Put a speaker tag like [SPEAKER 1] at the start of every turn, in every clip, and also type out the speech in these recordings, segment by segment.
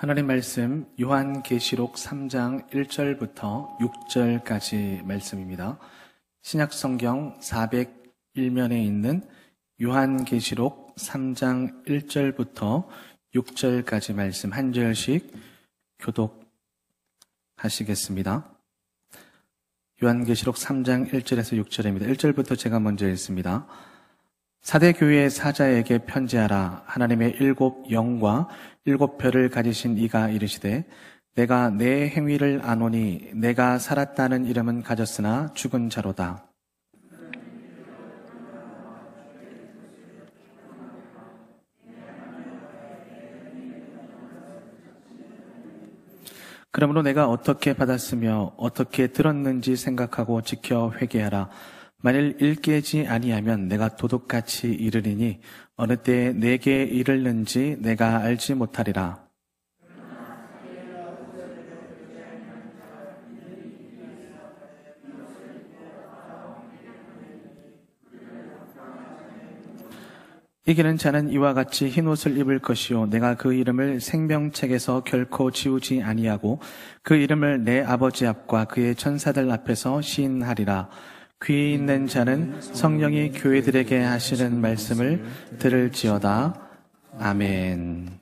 [SPEAKER 1] 하나님 말씀 요한계시록 3장 1절부터 6절까지 말씀입니다. 신약성경 401면에 있는 요한계시록 3장 1절부터 6절까지 말씀 한 절씩 교독하시겠습니다. 요한계시록 3장 1절에서 6절입니다. 1절부터 제가 먼저 읽습니다. 사대 교회의 사자에게 편지하라. 하나님의 7 영과 7 별을 가지신 이가 이르시되 내가 내 행위를 아노니 내가 살았다는 이름은 가졌으나 죽은 자로다. 그러므로 내가 어떻게 받았으며 어떻게 들었는지 생각하고 지켜 회개하라. 만일 일깨지 아니하면 내가 도둑같이 이르리니 어느 때에 내게 이르는지 내가 알지 못하리라. 이기는 자는 이와 같이 흰옷을 입을 것이요 내가 그 이름을 생명책에서 결코 지우지 아니하고 그 이름을 내 아버지 앞과 그의 천사들 앞에서 시인하리라. 귀 있는 자는 성령이 교회들에게 하시는 말씀을 들을지어다. 아멘.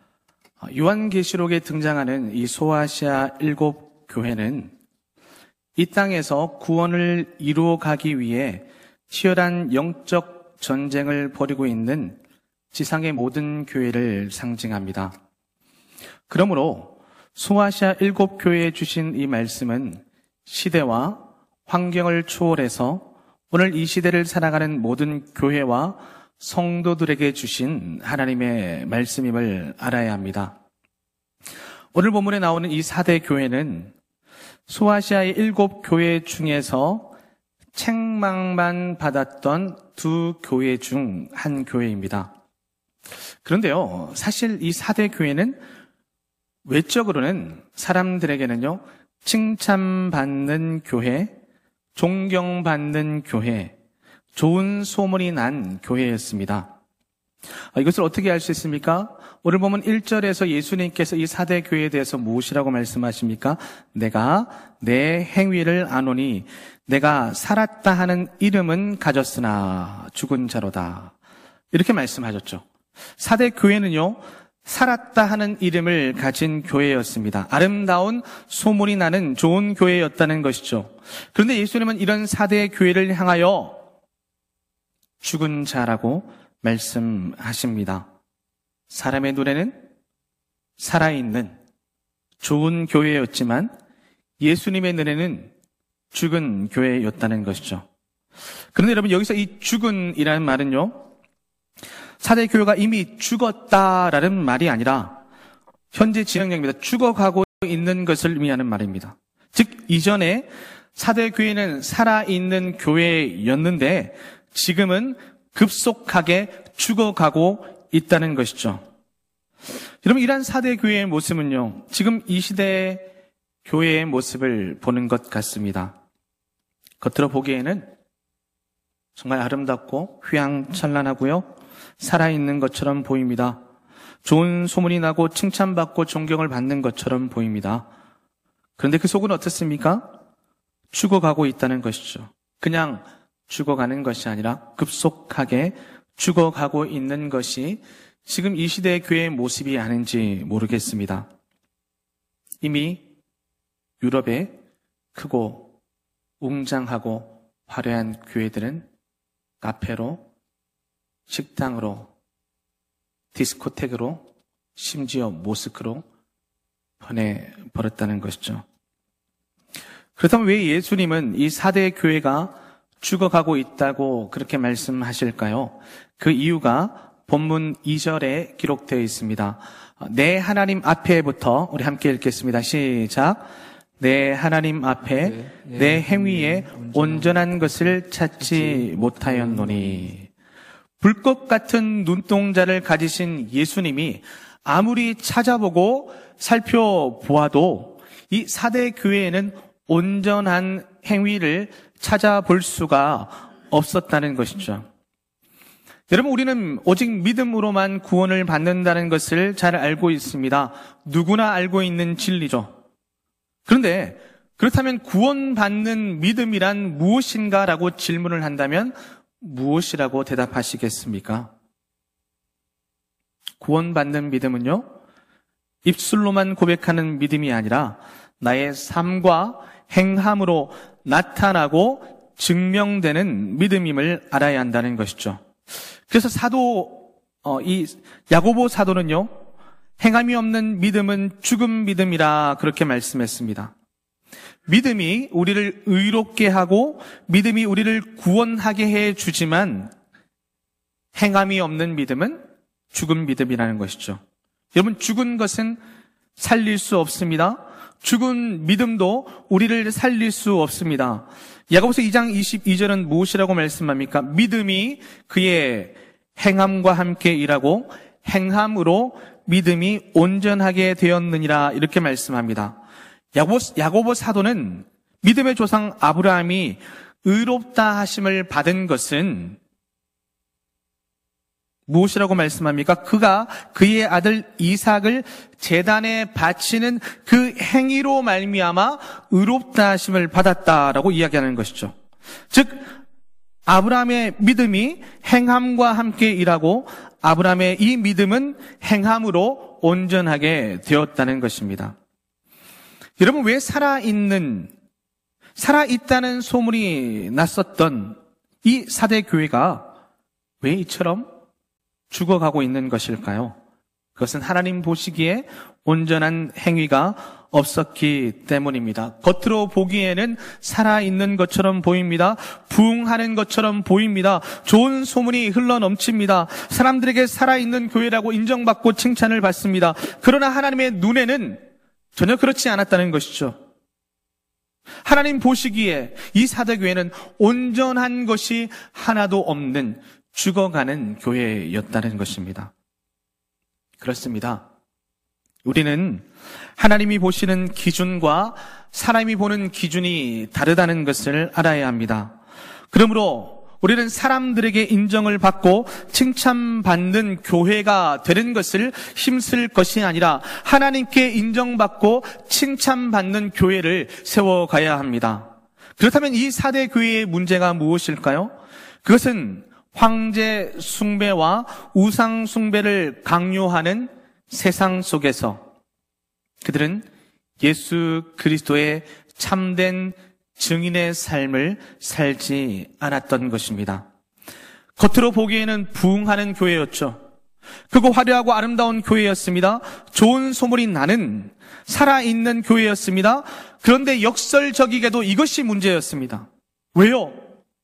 [SPEAKER 1] 요한계시록에 등장하는 이 소아시아 7 교회는 이 땅에서 구원을 이루어 가기 위해 치열한 영적 전쟁을 벌이고 있는 지상의 모든 교회를 상징합니다. 그러므로 소아시아 7 교회에 주신 이 말씀은 시대와 환경을 초월해서 오늘 이 시대를 살아가는 모든 교회와 성도들에게 주신 하나님의 말씀임을 알아야 합니다. 오늘 본문에 나오는 이 4대 교회는 소아시아의 7 교회 중에서 책망만 받았던 2 교회 중 한 교회입니다. 그런데요, 사실 이 4대 교회는 외적으로는 사람들에게는요, 칭찬받는 교회, 존경받는 교회, 좋은 소문이 난 교회였습니다. 이것을 어떻게 알 수 있습니까? 오늘 보면 1절에서 예수님께서 이 4대 교회에 대해서 무엇이라고 말씀하십니까? 내가 내 행위를 아노니 내가 살았다 하는 이름은 가졌으나 죽은 자로다. 이렇게 말씀하셨죠. 4대 교회는요, 살았다 하는 이름을 가진 교회였습니다. 아름다운 소문이 나는 좋은 교회였다는 것이죠. 그런데 예수님은 이런 4대 교회를 향하여 죽은 자라고 말씀하십니다. 사람의 눈에는 살아있는 좋은 교회였지만 예수님의 눈에는 죽은 교회였다는 것이죠. 그런데 여러분, 여기서 이 죽은이라는 말은요, 4대 교회가 이미 죽었다라는 말이 아니라 현재 진행형입니다. 죽어가고 있는 것을 의미하는 말입니다. 즉, 이전에 4대 교회는 살아있는 교회였는데 지금은 급속하게 죽어가고 있다는 것이죠. 여러분, 이러한 4대 교회의 모습은요, 지금 이 시대의 교회의 모습을 보는 것 같습니다. 겉으로 보기에는 정말 아름답고 휘황찬란하고요, 살아있는 것처럼 보입니다. 좋은 소문이 나고 칭찬받고 존경을 받는 것처럼 보입니다. 그런데 그 속은 어떻습니까? 죽어가고 있다는 것이죠. 그냥 죽어가는 것이 아니라 급속하게 죽어가고 있는 것이 지금 이 시대의 교회의 모습이 아닌지 모르겠습니다. 이미 유럽의 크고 웅장하고 화려한 교회들은 카페로, 식당으로, 디스코텍으로, 심지어 모스크로 변해버렸다는 것이죠. 그렇다면 왜 예수님은 이 4대 교회가 죽어가고 있다고 그렇게 말씀하실까요? 그 이유가 본문 2절에 기록되어 있습니다. 내 하나님 앞에부터 우리 함께 읽겠습니다. 시작. 내 하나님 앞에 내 행위에 온전한 것을 찾지 못하였노니. 불꽃 같은 눈동자를 가지신 예수님이 아무리 찾아보고 살펴보아도 이 4대 교회에는 온전한 행위를 찾아볼 수가 없었다는 것이죠. 여러분, 우리는 오직 믿음으로만 구원을 받는다는 것을 잘 알고 있습니다. 누구나 알고 있는 진리죠. 그런데 그렇다면 구원받는 믿음이란 무엇인가 라고 질문을 한다면 무엇이라고 대답하시겠습니까? 구원받는 믿음은요, 입술로만 고백하는 믿음이 아니라 나의 삶과 행함으로 나타나고 증명되는 믿음임을 알아야 한다는 것이죠. 그래서 이 야고보 사도는요, 행함이 없는 믿음은 죽은 믿음이라 그렇게 말씀했습니다. 믿음이 우리를 의롭게 하고 믿음이 우리를 구원하게 해 주지만 행함이 없는 믿음은 죽은 믿음이라는 것이죠. 여러분, 죽은 것은 살릴 수 없습니다. 죽은 믿음도 우리를 살릴 수 없습니다. 야고보서 2장 22절은 무엇이라고 말씀합니까? 믿음이 그의 행함과 함께 일하고 행함으로 믿음이 온전하게 되었느니라 이렇게 말씀합니다. 야고보 사도는 믿음의 조상 아브라함이 의롭다 하심을 받은 것은 무엇이라고 말씀합니까? 그가 그의 아들 이삭을 제단에 바치는 그 행위로 말미암아 의롭다 하심을 받았다라고 이야기하는 것이죠. 즉 아브라함의 믿음이 행함과 함께 일하고 아브라함의 이 믿음은 행함으로 온전하게 되었다는 것입니다. 여러분, 왜 살아있다는 소문이 났었던 이 사대 교회가 왜 이처럼 죽어가고 있는 것일까요? 그것은 하나님 보시기에 온전한 행위가 없었기 때문입니다. 겉으로 보기에는 살아있는 것처럼 보입니다. 부흥하는 것처럼 보입니다. 좋은 소문이 흘러넘칩니다. 사람들에게 살아있는 교회라고 인정받고 칭찬을 받습니다. 그러나 하나님의 눈에는 전혀 그렇지 않았다는 것이죠. 하나님 보시기에 이 사대교회는 온전한 것이 하나도 없는 죽어가는 교회였다는 것입니다. 그렇습니다. 우리는 하나님이 보시는 기준과 사람이 보는 기준이 다르다는 것을 알아야 합니다. 그러므로 우리는 사람들에게 인정을 받고 칭찬받는 교회가 되는 것을 힘쓸 것이 아니라 하나님께 인정받고 칭찬받는 교회를 세워가야 합니다. 그렇다면 이 사대 교회의 문제가 무엇일까요? 그것은 황제 숭배와 우상 숭배를 강요하는 세상 속에서 그들은 예수 그리스도의 참된 증인의 삶을 살지 않았던 것입니다. 겉으로 보기에는 부흥하는 교회였죠. 크고 화려하고 아름다운 교회였습니다. 좋은 소문이 나는 살아있는 교회였습니다. 그런데 역설적이게도 이것이 문제였습니다. 왜요?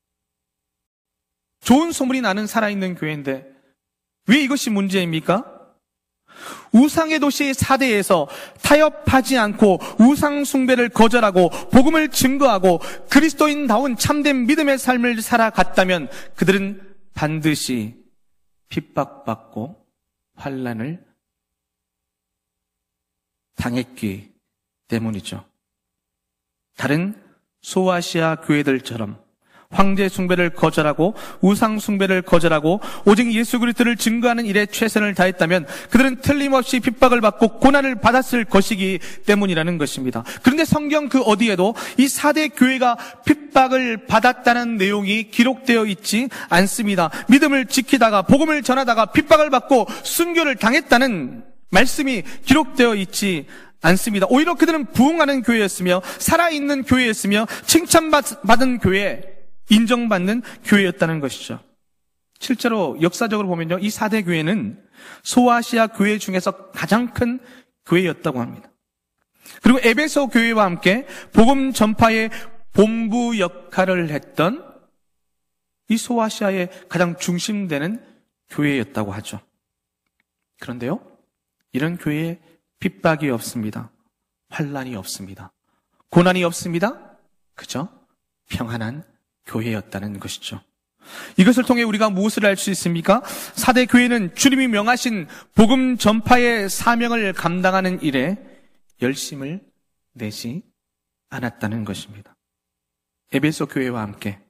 [SPEAKER 1] 좋은 소문이 나는 살아있는 교회인데 왜 이것이 문제입니까? 우상의 도시 사대에서 타협하지 않고 우상 숭배를 거절하고 복음을 증거하고 그리스도인다운 참된 믿음의 삶을 살아갔다면 그들은 반드시 핍박받고 환난을 당했기 때문이죠. 다른 소아시아 교회들처럼 황제 숭배를 거절하고 우상 숭배를 거절하고 오직 예수 그리스도를 증거하는 일에 최선을 다했다면 그들은 틀림없이 핍박을 받고 고난을 받았을 것이기 때문이라는 것입니다. 그런데 성경 그 어디에도 이 사대 교회가 핍박을 받았다는 내용이 기록되어 있지 않습니다. 믿음을 지키다가 복음을 전하다가 핍박을 받고 순교를 당했다는 말씀이 기록되어 있지 않습니다. 오히려 그들은 부흥하는 교회였으며 살아있는 교회였으며 칭찬받은 교회, 인정받는 교회였다는 것이죠. 실제로 역사적으로 보면요, 이 사대 교회는 소아시아 교회 중에서 가장 큰 교회였다고 합니다. 그리고 에베소 교회와 함께 복음 전파의 본부 역할을 했던 이 소아시아의 가장 중심되는 교회였다고 하죠. 그런데요, 이런 교회에 핍박이 없습니다. 환난이 없습니다. 고난이 없습니다. 그저 평안한 교회였다는 것이죠. 이것을 통해 우리가 무엇을 알 수 있습니까? 사대 교회는 주님이 명하신 복음 전파의 사명을 감당하는 일에 열심을 내지 않았다는 것입니다. 에베소 교회와 함께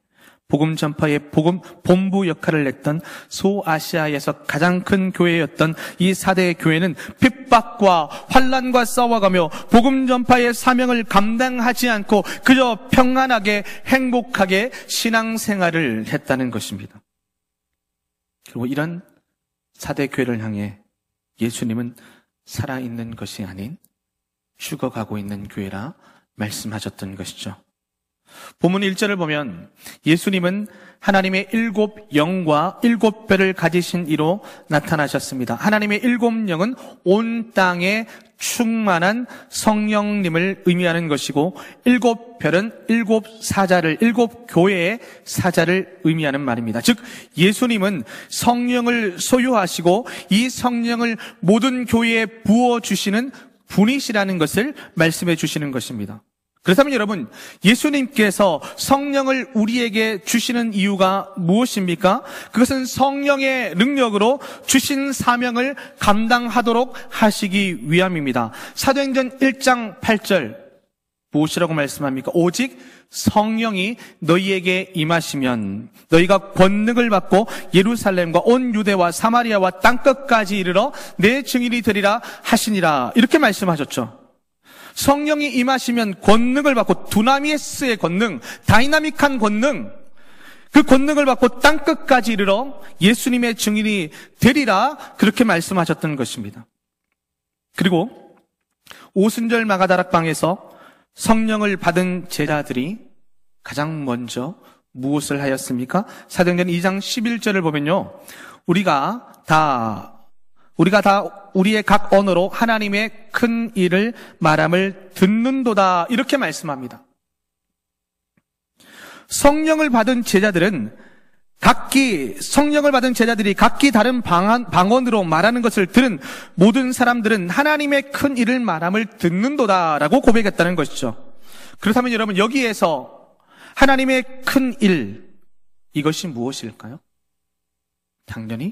[SPEAKER 1] 복음 전파의 본부 역할을 했던 소아시아에서 가장 큰 교회였던 이 4대 교회는 핍박과 환난과 싸워가며 복음 전파의 사명을 감당하지 않고 그저 평안하게 행복하게 신앙생활을 했다는 것입니다. 그리고 이런 4대 교회를 향해 예수님은 살아있는 것이 아닌 죽어가고 있는 교회라 말씀하셨던 것이죠. 본문 1절을 보면 예수님은 하나님의 7영과 7뼈를 가지신 이로 나타나셨습니다. 하나님의 7영은 온 땅에 충만한 성령님을 의미하는 것이고 7뼈는 7사자를 7교회의 사자를 의미하는 말입니다. 즉 예수님은 성령을 소유하시고 이 성령을 모든 교회에 부어주시는 분이시라는 것을 말씀해 주시는 것입니다. 그렇다면 여러분, 예수님께서 성령을 우리에게 주시는 이유가 무엇입니까? 그것은 성령의 능력으로 주신 사명을 감당하도록 하시기 위함입니다. 사도행전 1장 8절 무엇이라고 말씀합니까? 오직 성령이 너희에게 임하시면 너희가 권능을 받고 예루살렘과 온 유대와 사마리아와 땅끝까지 이르러 내 증인이 되리라 하시니라. 이렇게 말씀하셨죠. 성령이 임하시면 권능을 받고 두나미에스의 권능, 다이나믹한 권능, 그 권능을 받고 땅끝까지 이르러 예수님의 증인이 되리라 그렇게 말씀하셨던 것입니다. 그리고 오순절 마가다락방에서 성령을 받은 제자들이 가장 먼저 무엇을 하였습니까? 사도행전 2장 11절을 보면요. 우리가 다 우리의 각 언어로 하나님의 큰 일을 말함을 듣는도다 이렇게 말씀합니다. 성령을 받은 제자들이 각기 다른 방언으로 말하는 것을 들은 모든 사람들은 하나님의 큰 일을 말함을 듣는도다라고 고백했다는 것이죠. 그렇다면 여러분 여기에서 하나님의 큰 일, 이것이 무엇일까요? 당연히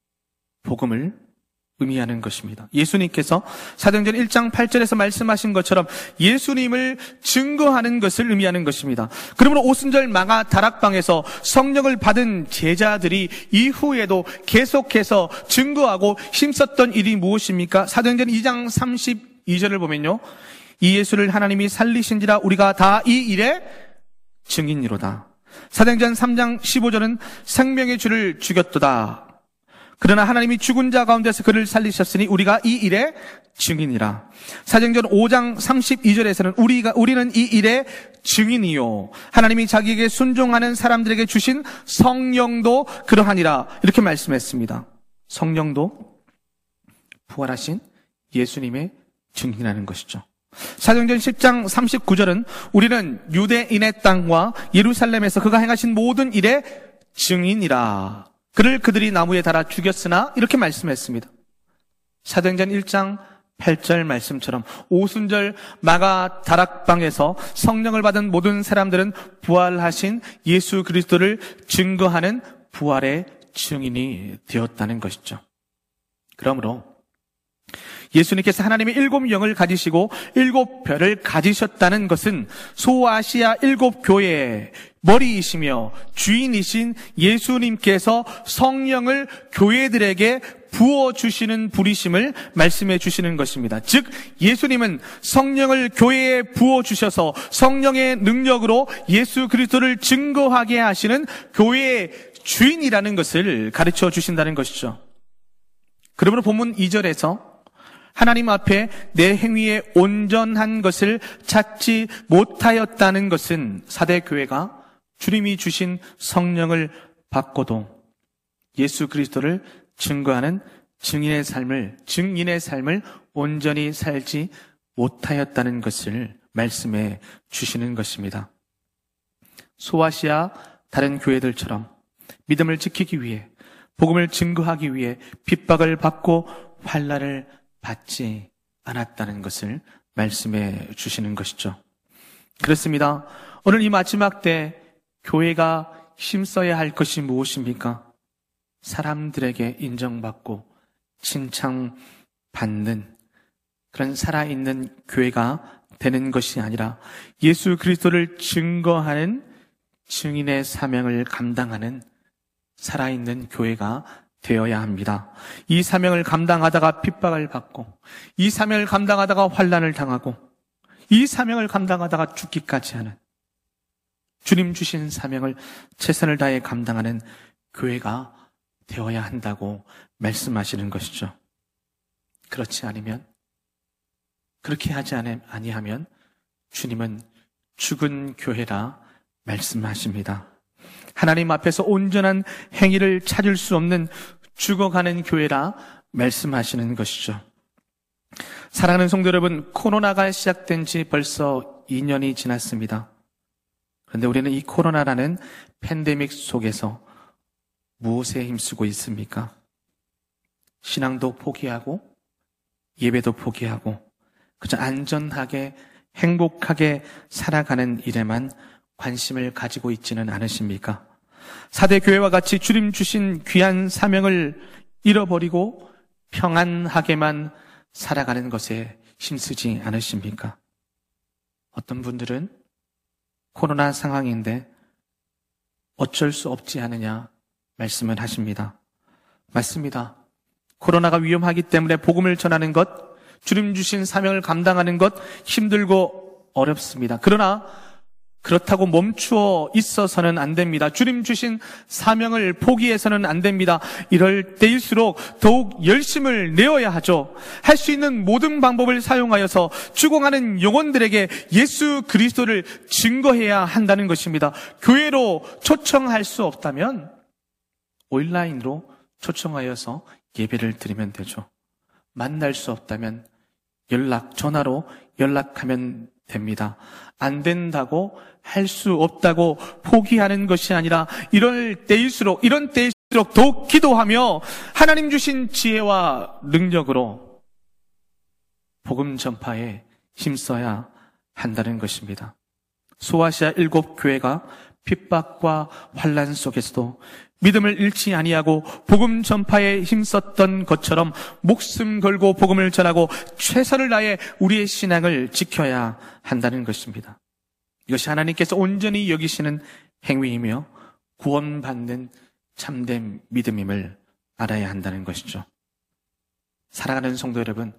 [SPEAKER 1] 복음을 의미하는 것입니다. 예수님께서 사도행전 1장 8절에서 말씀하신 것처럼 예수님을 증거하는 것을 의미하는 것입니다. 그러므로 오순절 마가 다락방에서 성령을 받은 제자들이 이후에도 계속해서 증거하고 힘썼던 일이 무엇입니까? 사도행전 2장 32절을 보면요. 이 예수를 하나님이 살리신지라 우리가 다 이 일에 증인이로다. 사도행전 3장 15절은 생명의 주를 죽였도다. 그러나 하나님이 죽은 자 가운데서 그를 살리셨으니 우리가 이 일의 증인이라. 사도행전 5장 32절에서는 우리는 이 일의 증인이요 하나님이 자기에게 순종하는 사람들에게 주신 성령도 그러하니라 이렇게 말씀했습니다. 성령도 부활하신 예수님의 증인이라는 것이죠. 사도행전 10장 39절은 우리는 유대인의 땅과 예루살렘에서 그가 행하신 모든 일의 증인이라. 그들이 나무에 달아 죽였으나 이렇게 말씀했습니다. 사도행전 1장 8절 말씀처럼 오순절 마가 다락방에서 성령을 받은 모든 사람들은 부활하신 예수 그리스도를 증거하는 부활의 증인이 되었다는 것이죠. 그러므로 예수님께서 하나님의 7영을 가지시고 7뼈를 가지셨다는 것은 소아시아 7교회의 머리이시며 주인이신 예수님께서 성령을 교회들에게 부어주시는 분이심을 말씀해 주시는 것입니다. 즉 예수님은 성령을 교회에 부어주셔서 성령의 능력으로 예수 그리스도를 증거하게 하시는 교회의 주인이라는 것을 가르쳐 주신다는 것이죠. 그러므로 본문 2절에서 하나님 앞에 내 행위에 온전한 것을 찾지 못하였다는 것은 4대 교회가 주님이 주신 성령을 받고도 예수 그리스도를 증거하는 증인의 삶을 온전히 살지 못하였다는 것을 말씀해 주시는 것입니다. 소아시아 다른 교회들처럼 믿음을 지키기 위해 복음을 증거하기 위해 핍박을 받고 환난을 받지 않았다는 것을 말씀해 주시는 것이죠. 그렇습니다. 오늘 이 마지막 때 교회가 힘써야 할 것이 무엇입니까? 사람들에게 인정받고 칭찬받는 그런 살아있는 교회가 되는 것이 아니라 예수 그리스도를 증거하는 증인의 사명을 감당하는 살아있는 교회가 되어야 합니다. 이 사명을 감당하다가 핍박을 받고, 이 사명을 감당하다가 환난을 당하고, 이 사명을 감당하다가 죽기까지 하는, 주님 주신 사명을 최선을 다해 감당하는 교회가 되어야 한다고 말씀하시는 것이죠. 그렇지 않으면, 그렇게 하지 아니하면 주님은 죽은 교회라 말씀하십니다. 하나님 앞에서 온전한 행위를 찾을 수 없는 죽어가는 교회라 말씀하시는 것이죠. 사랑하는 성도 여러분, 코로나가 시작된 지 벌써 2년이 지났습니다. 그런데 우리는 이 코로나라는 팬데믹 속에서 무엇에 힘쓰고 있습니까? 신앙도 포기하고 예배도 포기하고 그저 안전하게 행복하게 살아가는 일에만 관심을 가지고 있지는 않으십니까? 사대 교회와 같이 주님 주신 귀한 사명을 잃어버리고 평안하게만 살아가는 것에 힘쓰지 않으십니까? 어떤 분들은 코로나 상황인데 어쩔 수 없지 않느냐 말씀을 하십니다. 맞습니다. 코로나가 위험하기 때문에 복음을 전하는 것, 주님 주신 사명을 감당하는 것 힘들고 어렵습니다. 그러나 그렇다고 멈추어 있어서는 안 됩니다. 주님 주신 사명을 포기해서는 안 됩니다. 이럴 때일수록 더욱 열심을 내어야 하죠. 할 수 있는 모든 방법을 사용하여서 죽어가는 영혼들에게 예수 그리스도를 증거해야 한다는 것입니다. 교회로 초청할 수 없다면 온라인으로 초청하여서 예배를 드리면 되죠. 만날 수 없다면 전화로 연락하면 됩니다. 안 된다고 할 수 없다고 포기하는 것이 아니라 이런 때일수록 더욱 기도하며 하나님 주신 지혜와 능력으로 복음 전파에 힘써야 한다는 것입니다. 소아시아 7 교회가 핍박과 환난 속에서도 믿음을 잃지 아니하고 복음 전파에 힘썼던 것처럼 목숨 걸고 복음을 전하고 최선을 다해 우리의 신앙을 지켜야 한다는 것입니다. 이것이 하나님께서 온전히 여기시는 행위이며 구원받는 참된 믿음임을 알아야 한다는 것이죠. 사랑하는 성도 여러분,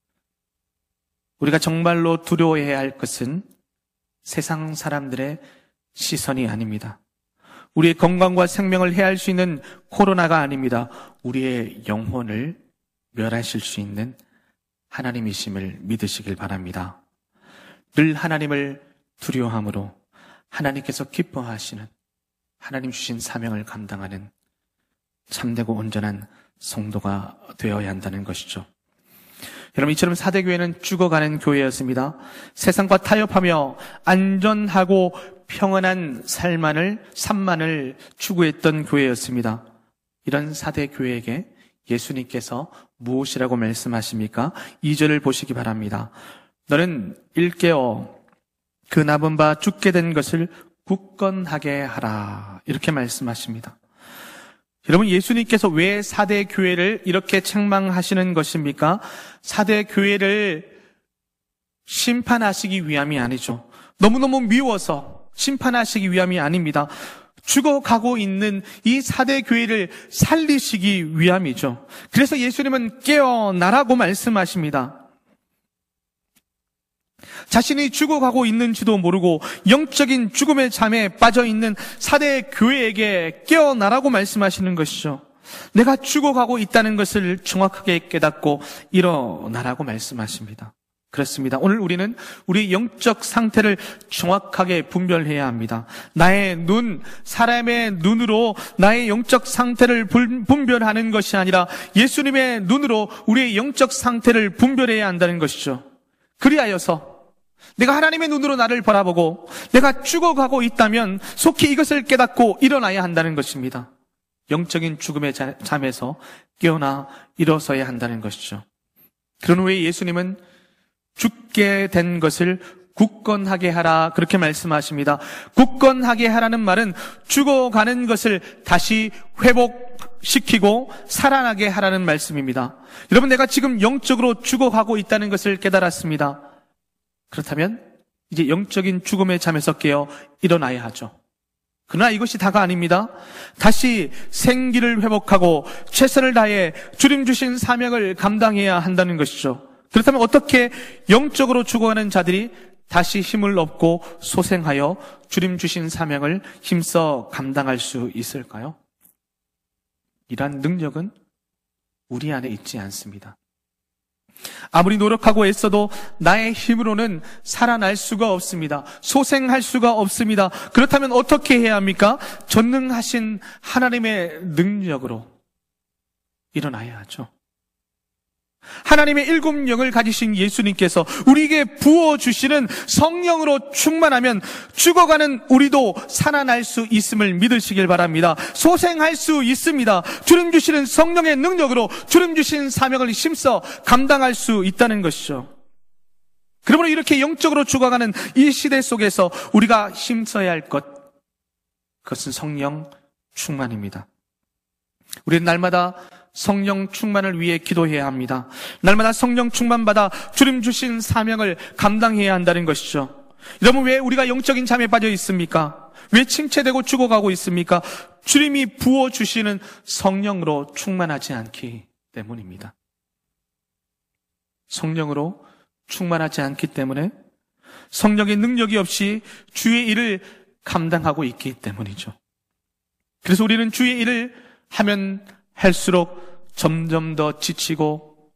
[SPEAKER 1] 우리가 정말로 두려워해야 할 것은 세상 사람들의 시선이 아닙니다. 우리의 건강과 생명을 해할 수 있는 코로나가 아닙니다. 우리의 영혼을 멸하실 수 있는 하나님이심을 믿으시길 바랍니다. 늘 하나님을 두려워함으로 하나님께서 기뻐하시는 하나님 주신 사명을 감당하는 참되고 온전한 성도가 되어야 한다는 것이죠. 여러분, 이처럼 사대교회는 죽어가는 교회였습니다. 세상과 타협하며 안전하고 평안한 삶만을 추구했던 교회였습니다. 이런 사대교회에게 예수님께서 무엇이라고 말씀하십니까? 2절을 보시기 바랍니다. 너는 일깨어 그 남은 바 죽게 된 것을 굳건하게 하라. 이렇게 말씀하십니다. 여러분, 예수님께서 왜 사대교회를 이렇게 책망하시는 것입니까? 사대교회를 심판하시기 위함이 아니죠. 너무너무 미워서 심판하시기 위함이 아닙니다. 죽어가고 있는 이 사대교회를 살리시기 위함이죠. 그래서 예수님은 깨어나라고 말씀하십니다. 자신이 죽어가고 있는지도 모르고 영적인 죽음의 잠에 빠져있는 사대교회에게 깨어나라고 말씀하시는 것이죠. 내가 죽어가고 있다는 것을 정확하게 깨닫고 일어나라고 말씀하십니다. 그렇습니다. 오늘 우리는 우리 영적 상태를 정확하게 분별해야 합니다. 나의 눈, 사람의 눈으로 나의 영적 상태를 분별하는 것이 아니라 예수님의 눈으로 우리의 영적 상태를 분별해야 한다는 것이죠. 그리하여서 내가 하나님의 눈으로 나를 바라보고 내가 죽어가고 있다면 속히 이것을 깨닫고 일어나야 한다는 것입니다. 영적인 죽음의 잠에서 깨어나 일어서야 한다는 것이죠. 그런 후에 예수님은 죽게 된 것을 굳건하게 하라, 그렇게 말씀하십니다. 굳건하게 하라는 말은 죽어가는 것을 다시 회복시키고 살아나게 하라는 말씀입니다. 여러분, 내가 지금 영적으로 죽어가고 있다는 것을 깨달았습니다. 그렇다면 이제 영적인 죽음의 잠에서 깨어 일어나야 하죠. 그러나 이것이 다가 아닙니다. 다시 생기를 회복하고 최선을 다해 주님 주신 사명을 감당해야 한다는 것이죠. 그렇다면 어떻게 영적으로 죽어가는 자들이 다시 힘을 얻고 소생하여 주님 주신 사명을 힘써 감당할 수 있을까요? 이러한 능력은 우리 안에 있지 않습니다. 아무리 노력하고 애써도 나의 힘으로는 살아날 수가 없습니다. 소생할 수가 없습니다. 그렇다면 어떻게 해야 합니까? 전능하신 하나님의 능력으로 일어나야 하죠. 하나님의 일곱 영을 가지신 예수님께서 우리에게 부어주시는 성령으로 충만하면 죽어가는 우리도 살아날 수 있음을 믿으시길 바랍니다. 소생할 수 있습니다. 주님 주시는 성령의 능력으로 주님 주신 사명을 힘써 감당할 수 있다는 것이죠. 그러므로 이렇게 영적으로 죽어가는 이 시대 속에서 우리가 힘써야 할 것, 그것은 성령 충만입니다. 우리는 날마다 성령 충만을 위해 기도해야 합니다. 날마다 성령 충만받아 주님 주신 사명을 감당해야 한다는 것이죠. 여러분, 왜 우리가 영적인 잠에 빠져 있습니까? 왜 침체되고 죽어가고 있습니까? 주님이 부어주시는 성령으로 충만하지 않기 때문입니다. 성령으로 충만하지 않기 때문에 성령의 능력이 없이 주의 일을 감당하고 있기 때문이죠. 그래서 우리는 주의 일을 하면 할수록 점점 더 지치고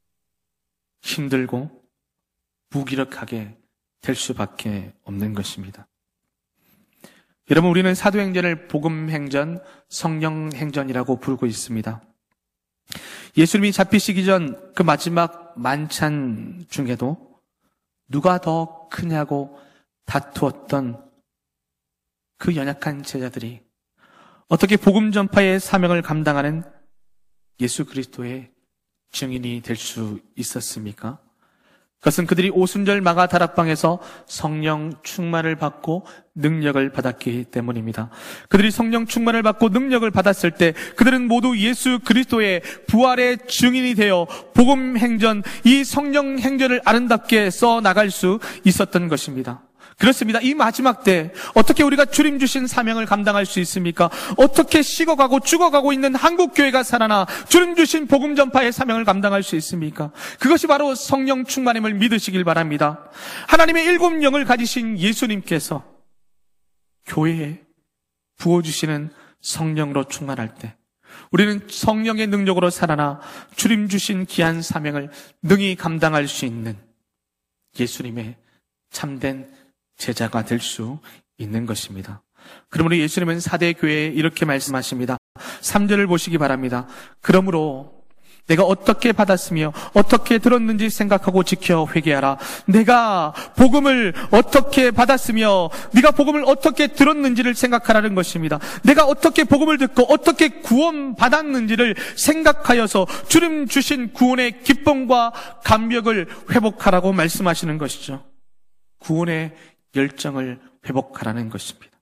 [SPEAKER 1] 힘들고 무기력하게 될 수밖에 없는 것입니다. 여러분, 우리는 사도행전을 복음행전, 성령행전이라고 부르고 있습니다. 예수님이 잡히시기 전 그 마지막 만찬 중에도 누가 더 크냐고 다투었던 그 연약한 제자들이 어떻게 복음 전파의 사명을 감당하는 예수 그리스도의 증인이 될 수 있었습니까? 그것은 그들이 오순절 마가 다락방에서 성령 충만을 받고 능력을 받았기 때문입니다. 그들이 성령 충만을 받고 능력을 받았을 때 그들은 모두 예수 그리스도의 부활의 증인이 되어 복음 행전, 이 성령 행전을 아름답게 써 나갈 수 있었던 것입니다. 그렇습니다. 이 마지막 때 어떻게 우리가 주님 주신 사명을 감당할 수 있습니까? 어떻게 식어가고 죽어가고 있는 한국교회가 살아나 주님 주신 복음 전파의 사명을 감당할 수 있습니까? 그것이 바로 성령 충만임을 믿으시길 바랍니다. 하나님의 일곱 영을 가지신 예수님께서 교회에 부어주시는 성령으로 충만할 때 우리는 성령의 능력으로 살아나 주님 주신 귀한 사명을 능히 감당할 수 있는 예수님의 참된 제자가 될 수 있는 것입니다. 그러므로 예수님은 사대 교회에 이렇게 말씀하십니다. 3절을 보시기 바랍니다. 그러므로 내가 어떻게 받았으며 어떻게 들었는지 생각하고 지켜 회개하라. 내가 복음을 어떻게 받았으며 네가 복음을 어떻게 들었는지를 생각하라는 것입니다. 내가 어떻게 복음을 듣고 어떻게 구원받았는지를 생각하여서 주님 주신 구원의 기쁨과 감격을 회복하라고 말씀하시는 것이죠. 구원의 열정을 회복하라는 것입니다.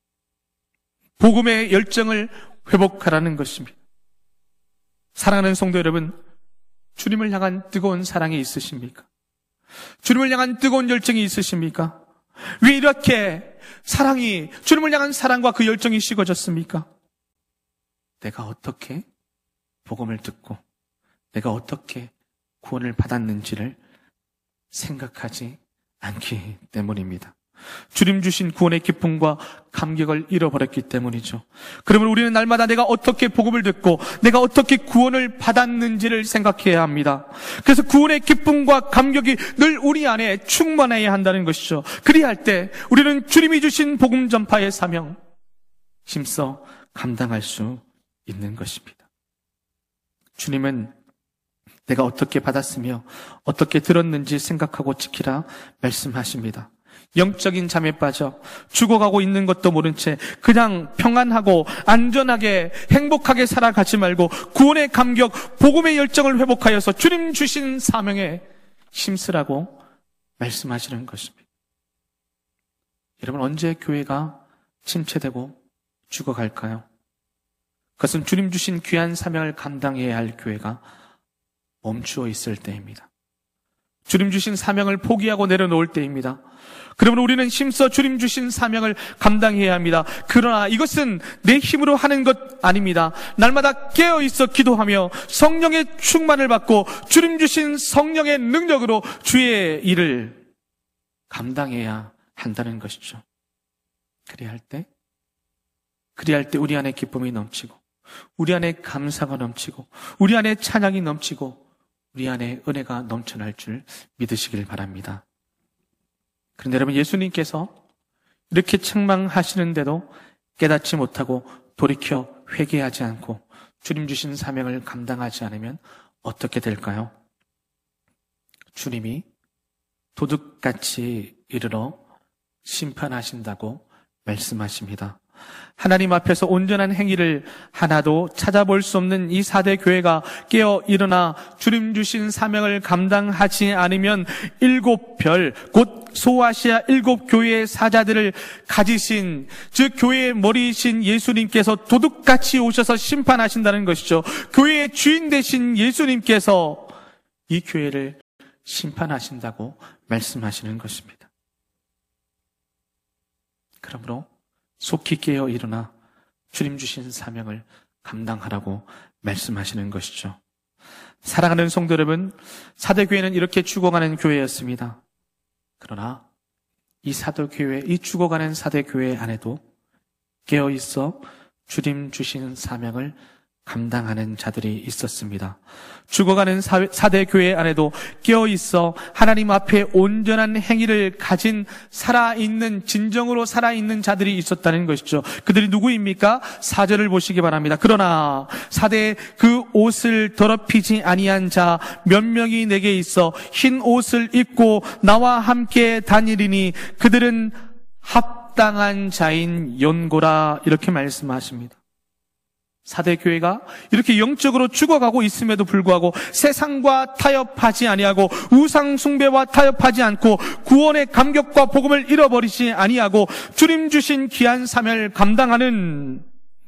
[SPEAKER 1] 복음의 열정을 회복하라는 것입니다. 사랑하는 성도 여러분, 주님을 향한 뜨거운 사랑이 있으십니까? 주님을 향한 뜨거운 열정이 있으십니까? 왜 이렇게 주님을 향한 사랑과 그 열정이 식어졌습니까? 내가 어떻게 복음을 듣고 내가 어떻게 구원을 받았는지를 생각하지 않기 때문입니다. 주님 주신 구원의 기쁨과 감격을 잃어버렸기 때문이죠. 그러면 우리는 날마다 내가 어떻게 복음을 듣고 내가 어떻게 구원을 받았는지를 생각해야 합니다. 그래서 구원의 기쁨과 감격이 늘 우리 안에 충만해야 한다는 것이죠. 그리할 때 우리는 주님이 주신 복음 전파의 사명 힘써 감당할 수 있는 것입니다. 주님은 내가 어떻게 받았으며 어떻게 들었는지 생각하고 지키라 말씀하십니다. 영적인 잠에 빠져 죽어가고 있는 것도 모른 채 그냥 평안하고 안전하게 행복하게 살아가지 말고 구원의 감격, 복음의 열정을 회복하여서 주님 주신 사명에 힘쓰라고 말씀하시는 것입니다. 여러분, 언제 교회가 침체되고 죽어갈까요? 그것은 주님 주신 귀한 사명을 감당해야 할 교회가 멈추어 있을 때입니다. 주님 주신 사명을 포기하고 내려놓을 때입니다. 그러면 우리는 힘써 주님 주신 사명을 감당해야 합니다. 그러나 이것은 내 힘으로 하는 것 아닙니다. 날마다 깨어있어 기도하며 성령의 충만을 받고 주님 주신 성령의 능력으로 주의 일을 감당해야 한다는 것이죠. 그리할 때 우리 안에 기쁨이 넘치고, 우리 안에 감사가 넘치고, 우리 안에 찬양이 넘치고, 우리 안에 은혜가 넘쳐날 줄 믿으시길 바랍니다. 그런데 여러분, 예수님께서 이렇게 책망하시는데도 깨닫지 못하고 돌이켜 회개하지 않고 주님 주신 사명을 감당하지 않으면 어떻게 될까요? 주님이 도둑같이 이르러 심판하신다고 말씀하십니다. 하나님 앞에서 온전한 행위를 하나도 찾아볼 수 없는 이 4대 교회가 깨어 일어나 주님 주신 사명을 감당하지 않으면 7별, 곧 소아시아 7교회의 사자들을 가지신, 즉 교회의 머리이신 예수님께서 도둑같이 오셔서 심판하신다는 것이죠. 교회의 주인 되신 예수님께서 이 교회를 심판하신다고 말씀하시는 것입니다. 그러므로 속히 깨어 일어나 주님 주신 사명을 감당하라고 말씀하시는 것이죠. 사랑하는 성도 여러분, 4대 교회는 이렇게 죽어가는 교회였습니다. 그러나 이 사도교회, 이 죽어가는 4대 교회 안에도 깨어 있어 주님 주신 사명을 감당하는 자들이 있었습니다. 죽어가는 4대 교회 안에도 깨어있어 하나님 앞에 온전한 행위를 가진 살아있는, 진정으로 살아있는 자들이 있었다는 것이죠. 그들이 누구입니까? 4절을 보시기 바랍니다. 그러나 4대 그 옷을 더럽히지 아니한 자 몇 명이 내게 있어 흰 옷을 입고 나와 함께 다니리니 그들은 합당한 자인 연고라, 이렇게 말씀하십니다. 4대 교회가 이렇게 영적으로 죽어가고 있음에도 불구하고 세상과 타협하지 아니하고 우상 숭배와 타협하지 않고 구원의 감격과 복음을 잃어버리지 아니하고 주님 주신 귀한 사명을 감당하는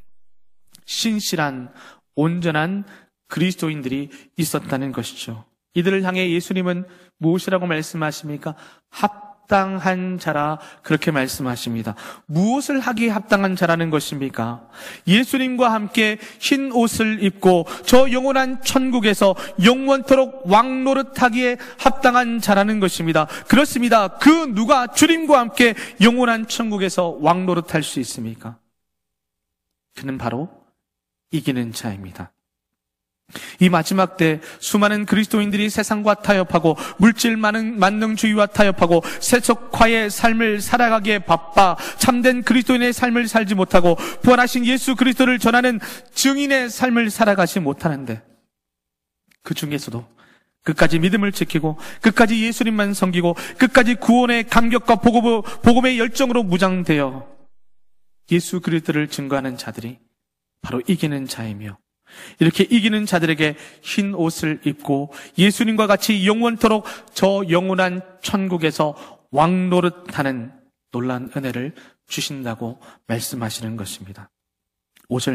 [SPEAKER 1] 신실한 온전한 그리스도인들이 있었다는 것이죠. 이들을 향해 예수님은 무엇이라고 말씀하십니까? 합당한 자라, 그렇게 말씀하십니다. 무엇을 하기에 합당한 자라는 것입니까? 예수님과 함께 흰 옷을 입고 저 영원한 천국에서 영원토록 왕노릇하기에 합당한 자라는 것입니다. 그렇습니다. 그 누가 주님과 함께 영원한 천국에서 왕노릇할 수 있습니까? 그는 바로 이기는 자입니다. 이 마지막 때 수많은 그리스도인들이 세상과 타협하고 물질 만능주의와 타협하고 세속화의 삶을 살아가기에 바빠 참된 그리스도인의 삶을 살지 못하고 부활하신 예수 그리스도를 전하는 증인의 삶을 살아가지 못하는데, 그 중에서도 끝까지 믿음을 지키고 끝까지 예수님만 섬기고 끝까지 구원의 감격과 복음의 열정으로 무장되어 예수 그리스도를 증거하는 자들이 바로 이기는 자이며, 이렇게 이기는 자들에게 흰 옷을 입고 예수님과 같이 영원토록 저 영원한 천국에서 왕노릇하는 놀라운 은혜를 주신다고 말씀하시는 것입니다. 5절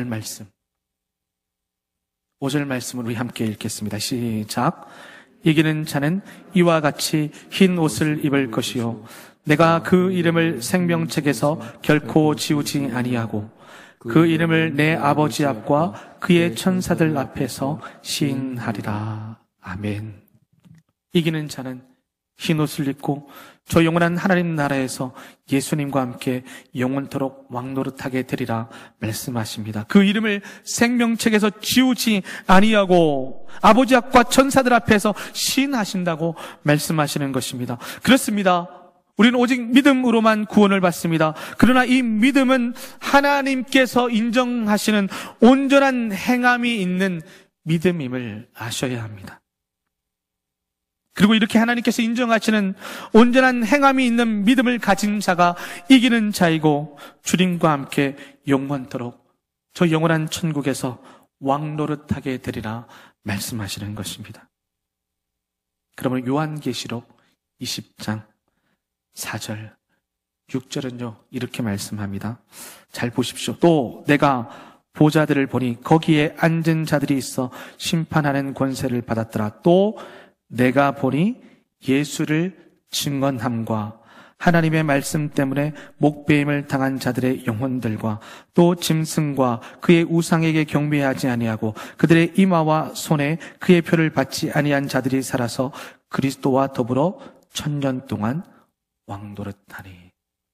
[SPEAKER 1] 말씀을 우리 함께 읽겠습니다. 시작. 이기는 자는 이와 같이 흰 옷을 입을 것이요 내가 그 이름을 생명책에서 결코 지우지 아니하고 그 이름을 내 아버지 앞과 그의 천사들 앞에서 시인하리라. 아멘. 이기는 자는 흰 옷을 입고 저 영원한 하나님 나라에서 예수님과 함께 영원토록 왕노릇하게 되리라 말씀하십니다. 그 이름을 생명책에서 지우지 아니하고 아버지 앞과 천사들 앞에서 시인하신다고 말씀하시는 것입니다. 그렇습니다. 우리는 오직 믿음으로만 구원을 받습니다. 그러나 이 믿음은 하나님께서 인정하시는 온전한 행함이 있는 믿음임을 아셔야 합니다. 그리고 이렇게 하나님께서 인정하시는 온전한 행함이 있는 믿음을 가진 자가 이기는 자이고 주님과 함께 영원토록 저 영원한 천국에서 왕노릇하게 되리라 말씀하시는 것입니다. 그러면 요한계시록 20장 4절, 6절은요, 이렇게 말씀합니다. 잘 보십시오. 또 내가 보좌들을 보니 거기에 앉은 자들이 있어 심판하는 권세를 받았더라. 또 내가 보니 예수를 증언함과 하나님의 말씀 때문에 목배임을 당한 자들의 영혼들과 또 짐승과 그의 우상에게 경배하지 아니하고 그들의 이마와 손에 그의 표를 받지 아니한 자들이 살아서 그리스도와 더불어 1000년 동안 왕노릇하니.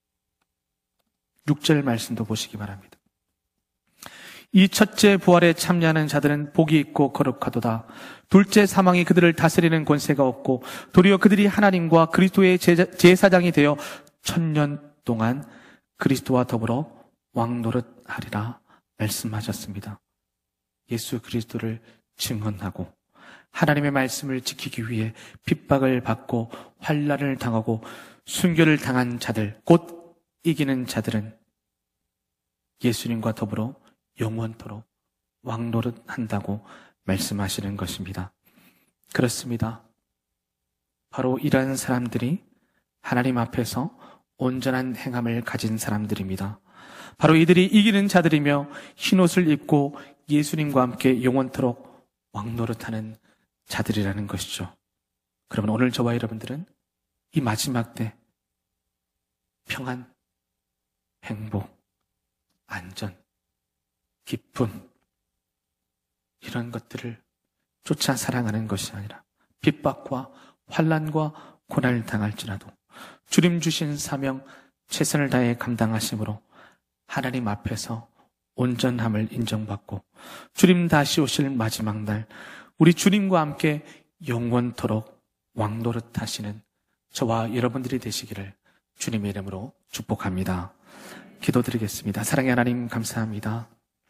[SPEAKER 1] 6절 말씀도 보시기 바랍니다. 이 첫째 부활에 참여하는 자들은 복이 있고 거룩하도다. 둘째 사망이 그들을 다스리는 권세가 없고 도리어 그들이 하나님과 그리스도의 제사장이 되어 1000년 동안 그리스도와 더불어 왕노릇하리라 말씀하셨습니다. 예수 그리스도를 증언하고 하나님의 말씀을 지키기 위해 핍박을 받고 환난을 당하고 순교를 당한 자들, 곧 이기는 자들은 예수님과 더불어 영원토록 왕노릇한다고 말씀하시는 것입니다. 그렇습니다. 바로 이러한 사람들이 하나님 앞에서 온전한 행함을 가진 사람들입니다. 바로 이들이 이기는 자들이며 흰옷을 입고 예수님과 함께 영원토록 왕노릇하는 자들이라는 것이죠. 그러면 오늘 저와 여러분들은 이 마지막 때 평안, 행복, 안전, 기쁨, 이런 것들을 쫓아 사랑하는 것이 아니라 핍박과 환난과 고난을 당할지라도 주님 주신 사명 최선을 다해 감당하심으로 하나님 앞에서 온전함을 인정받고 주님 다시 오실 마지막 날 우리 주님과 함께 영원토록 왕노릇하시는 저와 여러분들이 되시기를 주님의 이름으로 축복합니다. 기도드리겠습니다. 사랑의 하나님 감사합니다.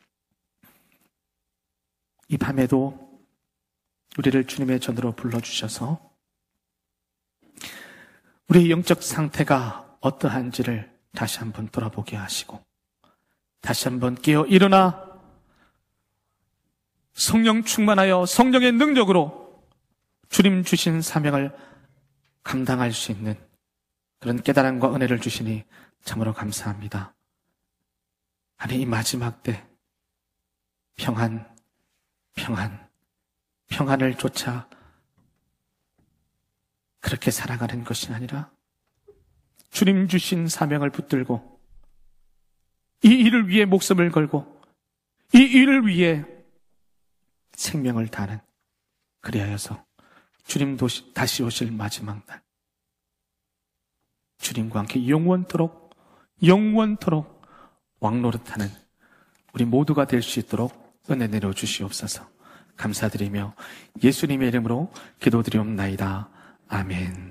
[SPEAKER 1] 이 밤에도 우리를 주님의 전으로 불러주셔서 우리의 영적 상태가 어떠한지를 다시 한번 돌아보게 하시고 다시 한번 깨어 일어나 성령 충만하여 성령의 능력으로 주님 주신 사명을 감당할 수 있는 그런 깨달음과 은혜를 주시니 참으로 감사합니다. 아니 이 마지막 때 평안을 쫓아 그렇게 살아가는 것이 아니라 주님 주신 사명을 붙들고 이 일을 위해 목숨을 걸고 이 일을 위해 생명을 다하는 그리하여서 주님 다시 오실 마지막 날 주님과 함께 영원토록 왕노릇하는 우리 모두가 될 수 있도록 은혜 내려 주시옵소서. 감사드리며 예수님의 이름으로 기도드리옵나이다. 아멘.